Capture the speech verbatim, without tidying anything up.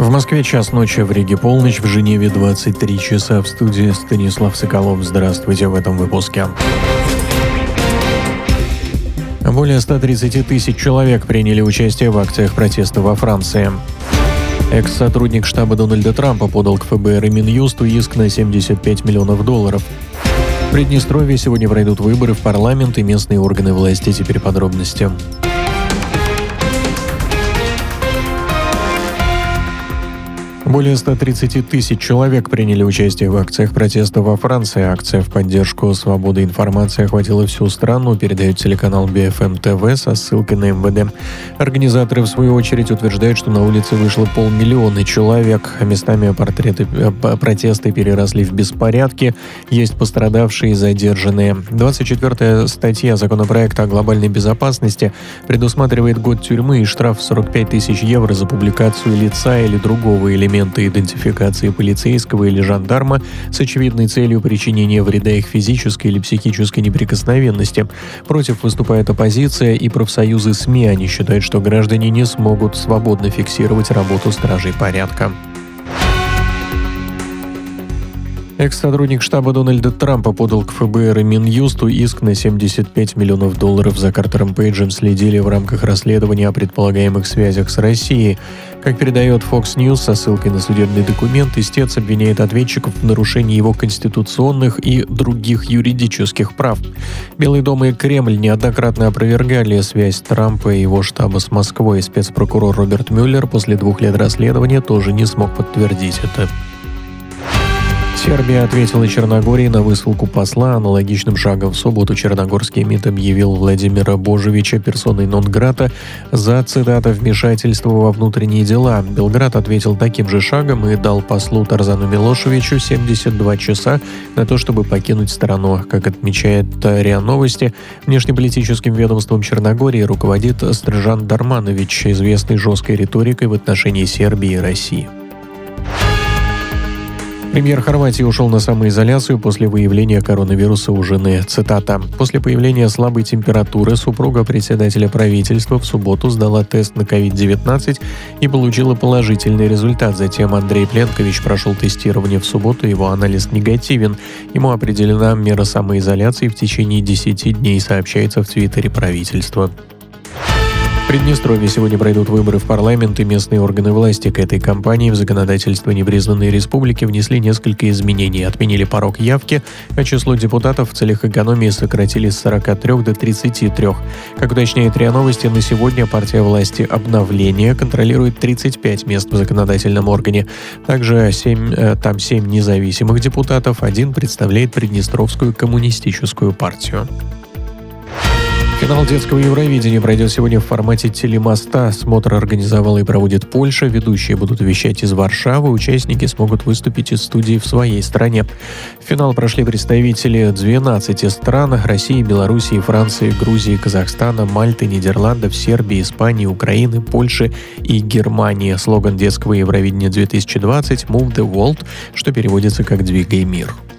В Москве час ночи, в Риге полночь, в Женеве двадцать три часа. В студии Станислав Соколов. Здравствуйте в этом выпуске. Более ста тридцати тысяч человек приняли участие в акциях протеста во Франции. Экс-сотрудник штаба Дональда Трампа подал к эф бэ эр и Минюсту иск на семьдесят пять миллионов долларов. В Приднестровье сегодня пройдут выборы в парламент и местные органы власти. Теперь подробности. Более ста тридцати тысяч человек приняли участие в акциях протеста во Франции. Акция в поддержку свободы информации охватила всю страну, передает телеканал би эф эм тэ вэ со ссылкой на эм вэ дэ. Организаторы, в свою очередь, утверждают, что на улице вышло полмиллиона человек. Местами портреты, протесты переросли в беспорядки. Есть пострадавшие и задержанные. двадцать четвёртая статья законопроекта о глобальной безопасности предусматривает год тюрьмы и штраф в сорок пять тысяч евро за публикацию лица или другого элемента идентификации полицейского или жандарма с очевидной целью причинения вреда их физической или психической неприкосновенности. Против выступает оппозиция и профсоюзы СМИ. Они считают, что граждане не смогут свободно фиксировать работу стражей порядка. Экс-сотрудник штаба Дональда Трампа подал к эф бэ эр и Минюсту иск на семьдесят пять миллионов долларов. За Картером Пейджем следили в рамках расследования о предполагаемых связях с Россией. Как передает Fox News со ссылкой на судебный документ, истец обвиняет ответчиков в нарушении его конституционных и других юридических прав. Белый дом и Кремль неоднократно опровергали связь Трампа и его штаба с Москвой. Спецпрокурор Роберт Мюллер после двух лет расследования тоже не смог подтвердить это. Сербия ответила Черногории на высылку посла. Аналогичным шагом в субботу черногорский МИД объявил Владимира Божевича персоной нон-грата за, цитата, «вмешательство во внутренние дела». Белград ответил таким же шагом и дал послу Тарзану Милошевичу семьдесят два часа на то, чтобы покинуть страну. Как отмечает РИА Новости, внешнеполитическим ведомством Черногории руководит Стржан Дарманович, известный жесткой риторикой в отношении Сербии и России. Премьер Хорватии ушел на самоизоляцию после выявления коронавируса у жены. Цитата. «После появления слабой температуры супруга председателя правительства в субботу сдала тест на ковид девятнадцать и получила положительный результат. Затем Андрей Пленкович прошел тестирование в субботу, его анализ негативен. Ему определена мера самоизоляции в течение десяти дней», сообщается в твиттере правительства. В Приднестровье сегодня пройдут выборы в парламент и местные органы власти. К этой кампании в законодательство непризнанной республики внесли несколько изменений. Отменили порог явки, а число депутатов в целях экономии сократили с сорока трёх до тридцати трёх. Как уточняет РИА Новости, на сегодня партия власти «Обновление» контролирует тридцать пять мест в законодательном органе. Также семь, там семь независимых депутатов, один представляет Приднестровскую коммунистическую партию. Финал детского Евровидения пройдет сегодня в формате телемоста. Смотр организовала и проводит Польша. Ведущие будут вещать из Варшавы. Участники смогут выступить из студии в своей стране. В финал прошли представители двенадцати стран: России, Белоруссии, Франции, Грузии, Казахстана, Мальты, Нидерландов, Сербии, Испании, Украины, Польши и Германии. Слоган детского Евровидения две тысячи двадцать «Move the World», что переводится как «Двигай мир».